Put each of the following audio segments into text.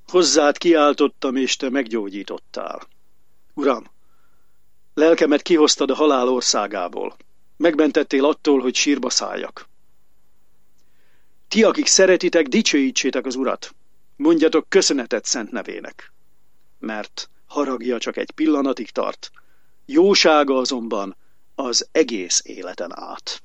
Hozzád kiáltottam, és te meggyógyítottál. Uram, lelkemet kihoztad a halál országából. Megmentettél attól, hogy sírba szálljak. Ti, akik szeretitek, dicsőítsétek az Urat. Mondjatok köszönetet szent nevének. Mert haragja csak egy pillanatig tart, jósága azonban az egész életen át.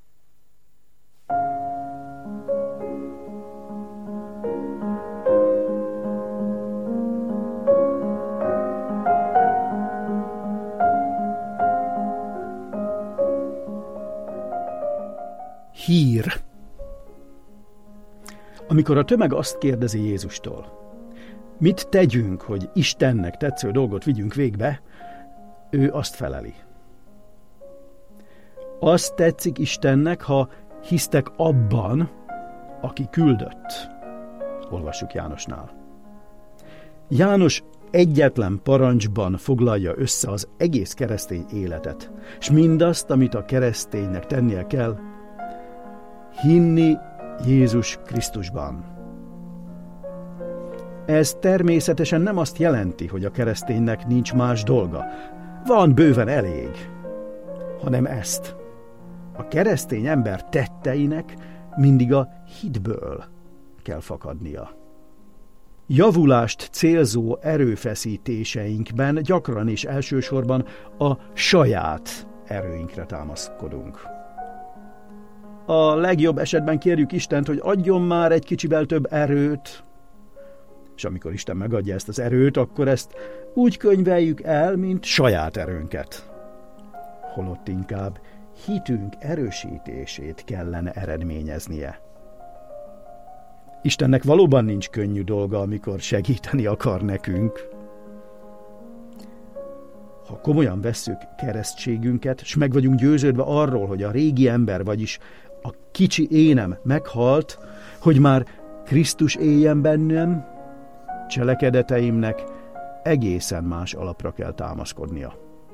Hír. Amikor a tömeg azt kérdezi Jézustól, mit tegyünk, hogy Istennek tetsző dolgot vigyünk végbe, ő azt feleli. Azt tetszik Istennek, ha hisztek abban, aki küldött. Olvassuk Jánosnál. János egyetlen parancsban foglalja össze az egész keresztény életet, és mindazt, amit a kereszténynek tennie kell, hinni Jézus Krisztusban. Ez természetesen nem azt jelenti, hogy a kereszténynek nincs más dolga. Van bőven elég, hanem ezt. A keresztény ember tetteinek mindig a hitből kell fakadnia. Javulást célzó erőfeszítéseinkben gyakran és elsősorban a saját erőinkre támaszkodunk. A legjobb esetben kérjük Istent, hogy adjon már egy kicsivel több erőt, és amikor Isten megadja ezt az erőt, akkor ezt úgy könyveljük el, mint saját erőnket. Holott inkább hitünk erősítését kellene eredményeznie. Istennek valóban nincs könnyű dolga, amikor segíteni akar nekünk. Ha komolyan vesszük keresztségünket, s meg vagyunk győződve arról, hogy a régi ember, vagyis a kicsi énem meghalt, hogy már Krisztus éljen bennem, cselekedeteimnek egészen más alapra kell támaszkodnia.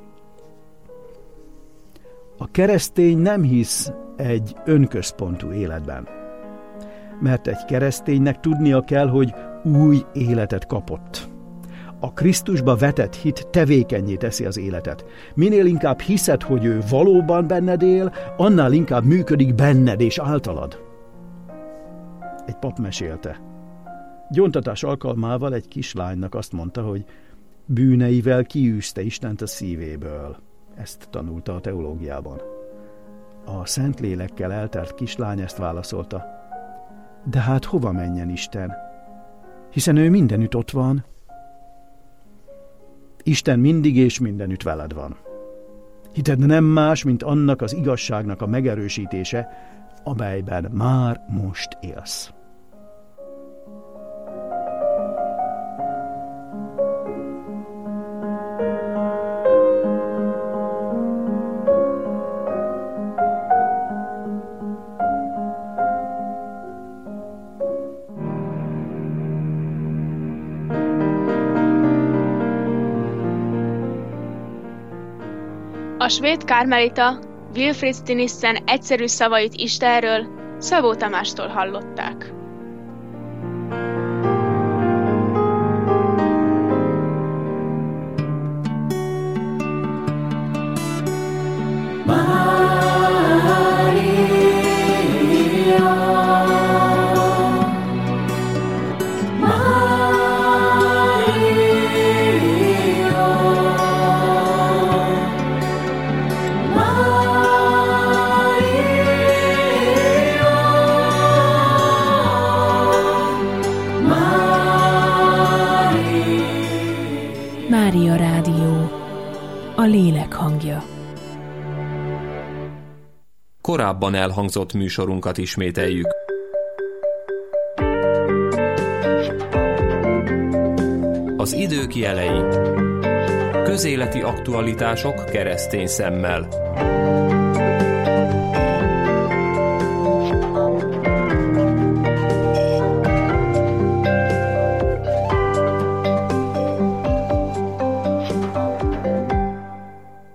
A keresztény nem hisz egy önközpontú életben, mert egy kereszténynek tudnia kell, hogy új életet kapott. A Krisztusba vetett hit tevékennyé teszi az életet. Minél inkább hiszed, hogy ő valóban benned él, annál inkább működik benned és általad. Egy pap mesélte. Gyóntatás alkalmával egy kislánynak azt mondta, hogy bűneivel kiűzte Istent a szívéből. Ezt tanulta a teológiában. A Szentlélekkel eltelt kislány ezt válaszolta. De hát hova menjen Isten? Hiszen ő mindenütt ott van. Isten mindig és mindenütt veled van. Hited nem más, mint annak az igazságnak a megerősítése, amelyben már most élsz. A svéd kármelita Wilfrid Stinissen egyszerű szavait Istenről Szabó Tamástól hallották. Mária Rádió, a lélek hangja. Korábban elhangzott műsorunkat ismételjük. Az idők jelei. Közéleti aktualitások keresztény szemmel.